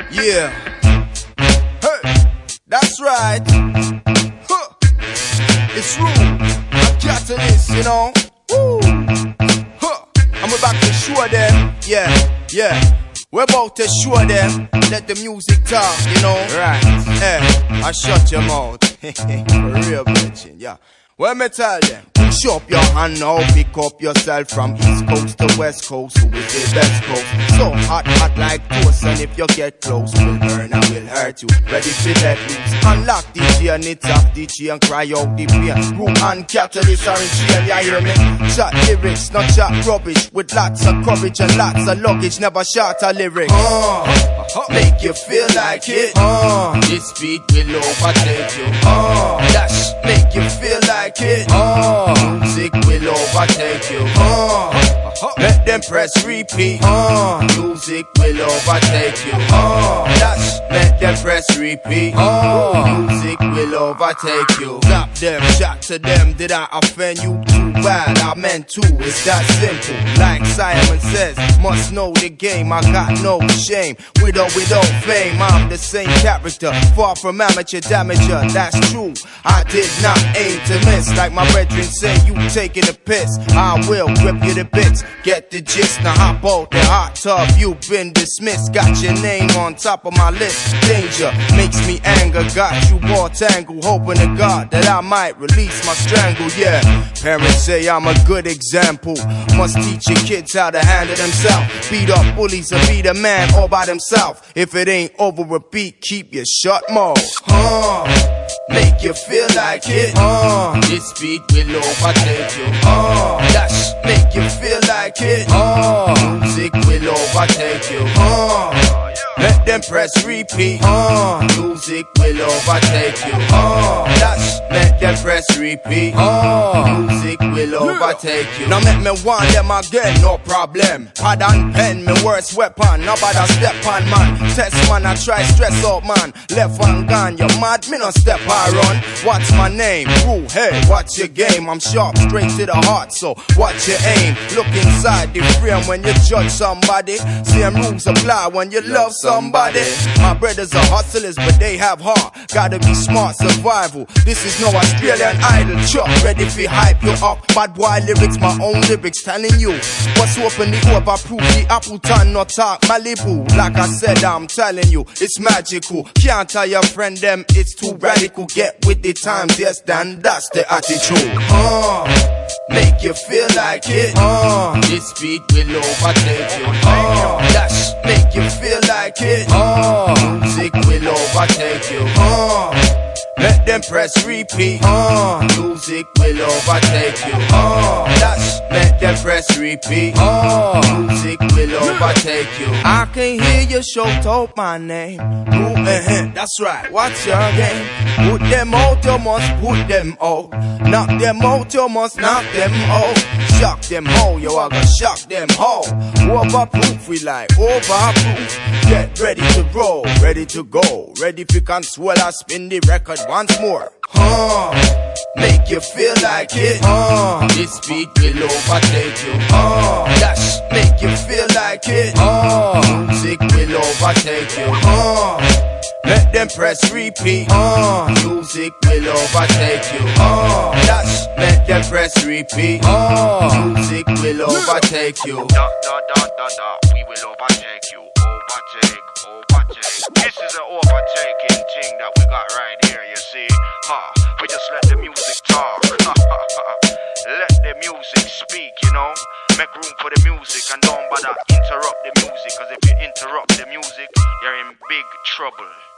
Yeah. Hey, that's right. Huh. It's Rule. I'm Catalyst, you know. Woo. Huh. I'm about to show them. Yeah. We're about to show them. Let the music talk, you know. Right. I shut your mouth. For real, bitchin', yeah. Well, me tell them, push up your hand now, pick up yourself from East Coast to West Coast, who is the best coast? So hot like toast, and if you get close, we'll burn and we'll hurt you. Ready for let loose, unlock DJ and it's off DJ and cry out the pain. Room and Catalyst are in chain, you hear me? Chat lyrics, not chat rubbish, with lots of courage and lots of luggage, never short a lyric. Make you feel like it. This beat will overtake you. Dash, make you feel like it. Music will overtake you. Let them press repeat. Music will overtake you. Dash, let them press repeat. Music will overtake you. Stop them, shout to them. Did I offend you? Too bad, I meant to. It's that simple. Like Simon says, must know the game. I got no shame. With or without fame, I'm the same character. Far from amateur damager, that's true. I did not aim to miss. Like my brethren say, you taking a piss. I will rip you to bits. Get the gist, now hop out the hot tub. You've been dismissed. Got your name on top of my list. Danger makes me anger. Got you all tangled, hoping to God that I might release my strangle. Yeah, parents say I'm a good example. Must teach your kids how to handle themselves. Beat up bullies or beat a man all by themselves. If it ain't over a beat, keep your shut mouth. Make you feel like it. This beat will overtake you. Dash, make you feel like it. Music will overtake you. Let them press repeat. Music will overtake you. Dash, let them press repeat. Music will overtake you. Now make me want them again, no problem. Pad and pen, me worst weapon. Nobody step on man. Test man, I try stress out man. Left one gone, you mad? Me no step I run. What's my name? Rule, hey, what's your game? I'm sharp, straight to the heart, so what's your aim? Look inside the frame when you judge somebody. Same rules apply when you love somebody. My brothers are hustlers, but they have heart. Gotta be smart, survival. This is no Australian Idol. Chuck, ready for hype you up. Bad boy lyrics, my own lyrics, telling you what's open the up. I prove the Appleton, not talk Malibu. Like I said, I'm telling you, it's magical. Can't tell your friend them, it's too radical. Get with the times, yes, then that's the attitude. Make you feel like it. This beat will overtake you. Dash, make you feel like it. Music will overtake you. Let them press repeat. Music will overtake you. Dash, let them press repeat. Music will overtake you. I can hear you shout out my name. That's right, what's your game? Put them out, you must put them out. Knock them out, you must knock them out. Shock them how, you are gonna shock them how. Overproof, we like overproof. Get ready to roll, ready to go. Ready if you can swell, I spin the record once more. Make you feel like it. This beat will overtake you. Dash, make you feel like it. Music will overtake you. Let them press repeat. Music will overtake you. Dash, let them press repeat. Music will overtake you. We will overtake you. Overtake. This is an overtaking thing that we got right here, you see. We just let the music talk. Let the music speak, you know. Make room for the music and don't bother interrupt the music. Cause if you interrupt the music, you're in big trouble.